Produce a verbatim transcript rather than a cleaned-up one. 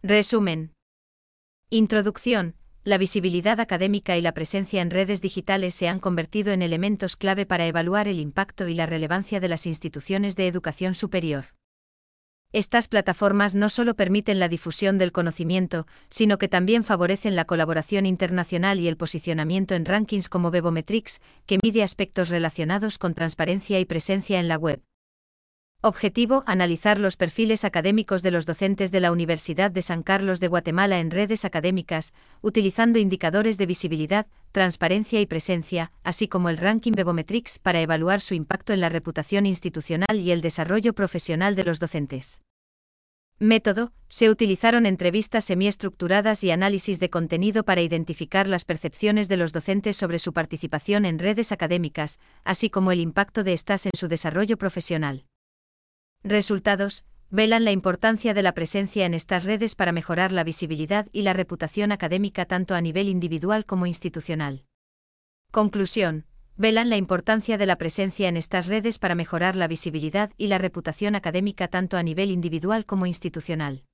Resumen. Introducción. La visibilidad académica y la presencia en redes digitales se han convertido en elementos clave para evaluar el impacto y la relevancia de las instituciones de educación superior. Estas plataformas no solo permiten la difusión del conocimiento, sino que también favorecen la colaboración internacional y el posicionamiento en rankings como Webometrics, que mide aspectos relacionados con transparencia y presencia en la web. Objetivo: analizar los perfiles académicos de los docentes de la Universidad de San Carlos de Guatemala en redes académicas, utilizando indicadores de visibilidad, transparencia y presencia, así como el ranking Webometrics para evaluar su impacto en la reputación institucional y el desarrollo profesional de los docentes. Método: se utilizaron entrevistas semiestructuradas y análisis de contenido para identificar las percepciones de los docentes sobre su participación en redes académicas, así como el impacto de estas en su desarrollo profesional. Resultados: velan la importancia de la presencia en estas redes para mejorar la visibilidad y la reputación académica tanto a nivel individual como institucional. Conclusión: velan la importancia de la presencia en estas redes para mejorar la visibilidad y la reputación académica tanto a nivel individual como institucional.